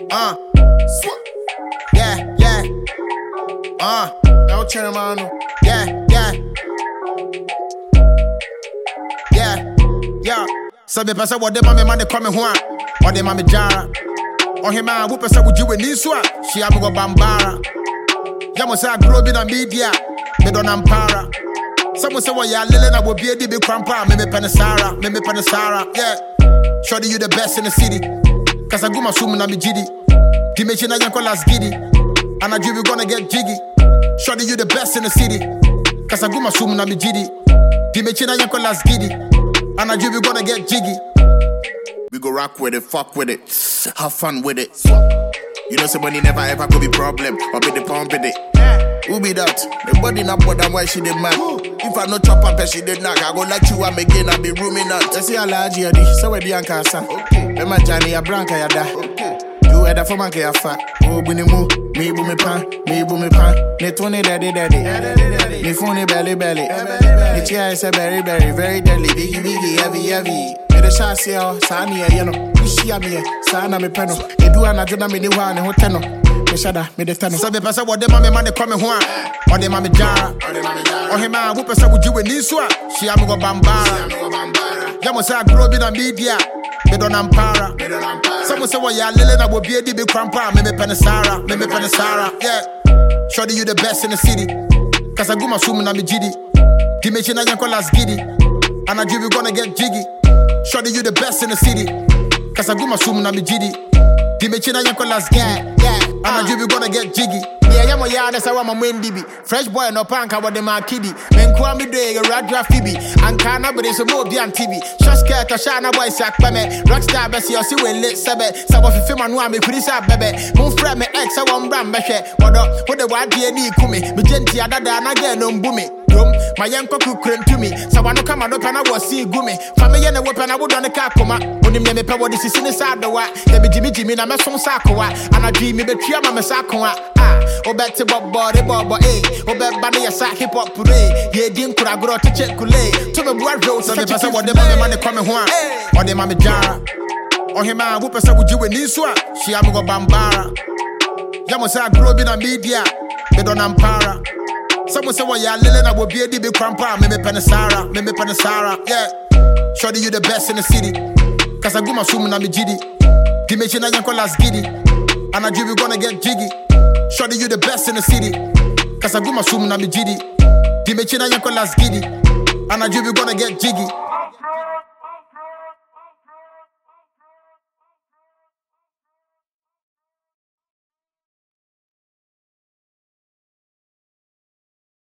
Yeah. El Chairman. Yeah. So me pesa what them man they come home. Or them me jara. Or him man who pesa would you with Niswa. She am go bambara. Yamo say grow in a media. Me don't ampara. Someone say what ya lily na will be a big crampa. Me penasara. Yeah. Shorty you the best in the city. Cause I go my swim na me giddy. Dimension I yanko last giddy. And I we gonna get jiggy. Shorty you the best in the city. Cause I go my swim na me giddy. Dimension I yanko last giddy. And I we gonna get jiggy. We go rock with it, fuck with it, have fun with it. You know somebody never ever could be problem. Or be the pump with it. Who be that? The body not but I'm why she did man. If I no chop and she did knock, I go like you am again, I be rooming out. I see a large yadi, so we be on casa. Okay. Emma Johnny a branca yada. Okay. You had a for monkey a fat. Oh, when you move, me boom me pan. Ne 20 daddy. Ne phone belly. Ne chair is a very very deadly. Biggie, heavy. Me the shot see how Sani a yellow. Push ya me, Sana me penno. They do an agenda me the one and hotel. Me shada, me the tenno. So the person what them man they come home. Or them me jara. Or him man who person would you with Niswa. She am go bambara. Yamo say grow in a media. Me don't ampara. Someone say what ya lily na will be a big crampa. Me penasara. Yeah. Shorty you the best in the city. Cause I go my swim na me giddy. Dimension I yanko last giddy. And I we gonna get jiggy. Shorty you the best in the city. Cause I go my swim na me giddy. Dimension I yanko last giddy. And I we gonna get jiggy. Yeah, I'm a yard, that's how I'm a windy. Fresh boy, no punk, I want them a kiddie. Men call me day, a radra phoebe. And canna, but it's a more beyond TV. Just cat, a shana boy, sack, baby. Rockstar, Bessie, or see when lit, sabe. Some of the film and one, me pretty sad, baby. Moon friend, me ex, I want brand, bashe. What up, what the white DNA, kumi. Me genty, I don't again, no boomy. My young cock couldn't to me. So I don't come out and I was see gummy. Family and a weapon, I would on the car coma. When you name me power, this is inside the white. There be Jimmy, and I'm a son Sakoa. And I dream me the tree, I'm a Sakoa. Oh, bet to Bob, eh. Oh, bet Bunny, a sack hip hop parade. Ye didn't could I grow to check Kool-Aid. To the blood road, so the person what the man they come home. Or the mammy jara. Or him man who person would you with Niswa. She am go bambara. Yamo say grow in a media. They don't ampara. Someone say what ya lily na will be a big crampa. Me penasara. Yeah. Shorty you the best in the city. Cause I go my swim na me giddy. Dimension I yanko last giddy. And I we gonna get jiggy. Shorty you the best in the city. Cause I go my swim na me giddy. Dimension I yanko last giddy. And I we gonna get jiggy.